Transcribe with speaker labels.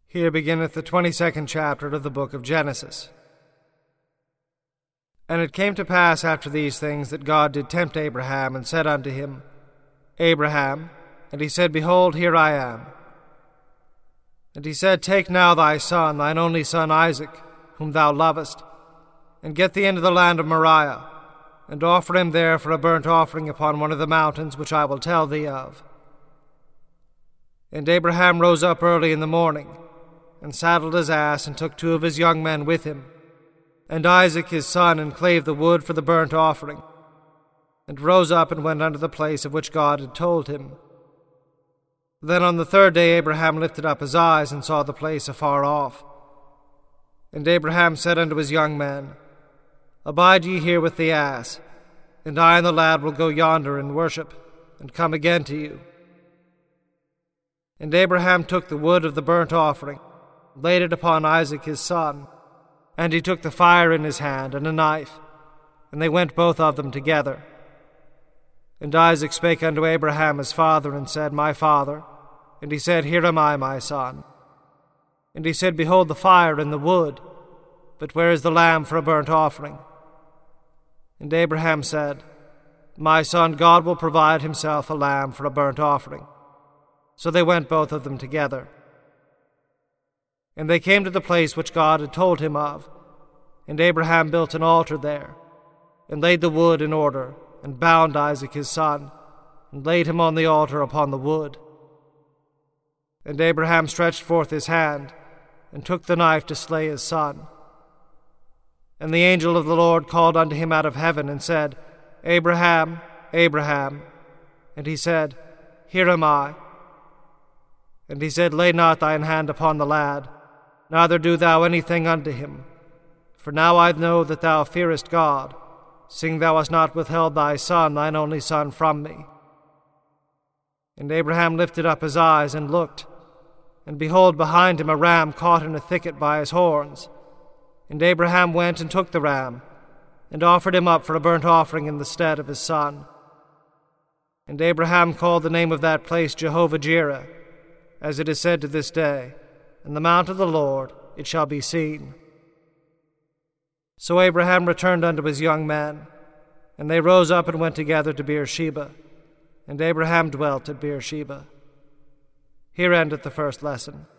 Speaker 1: Here beginneth the 22nd chapter of the book of Genesis. And it came to pass after these things that God did tempt Abraham, and said unto him, Abraham. And he said, Behold, here I am. And he said, Take now thy son, thine only son Isaac, whom thou lovest, and get thee into the land of Moriah, and offer him there for a burnt offering upon one of the mountains which I will tell thee of. And Abraham rose up early in the morning, and saddled his ass, and took 2 of his young men with him, and Isaac his son, and clave the wood for the burnt offering, and rose up and went unto the place of which God had told him. Then on the 3rd day Abraham lifted up his eyes, and saw the place afar off. And Abraham said unto his young men, Abide ye here with the ass, and I and the lad will go yonder and worship, and come again to you. And Abraham took the wood of the burnt offering, laid it upon Isaac his son, and he took the fire in his hand and a knife, and they went both of them together. And Isaac spake unto Abraham his father, and said, My father. And he said, Here am I, my son. And he said, Behold the fire and the wood, but where is the lamb for a burnt offering? And Abraham said, My son, God will provide himself a lamb for a burnt offering. So they went both of them together. And they came to the place which God had told him of, and Abraham built an altar there, and laid the wood in order, and bound Isaac his son, and laid him on the altar upon the wood. And Abraham stretched forth his hand, and took the knife to slay his son. And the angel of the Lord called unto him out of heaven, and said, Abraham, Abraham. And he said, Here am I. And he said, Lay not thine hand upon the lad, neither do thou anything unto him. For now I know that thou fearest God, seeing thou hast not withheld thy son, thine only son, from me. And Abraham lifted up his eyes and looked, and behold, behind him a ram caught in a thicket by his horns. And Abraham went and took the ram, and offered him up for a burnt offering in the stead of his son. And Abraham called the name of that place Jehovah-Jireh, as it is said to this day, In the mount of the Lord it shall be seen. So Abraham returned unto his young men, and they rose up and went together to Beersheba, and Abraham dwelt at Beersheba. Here endeth the first lesson.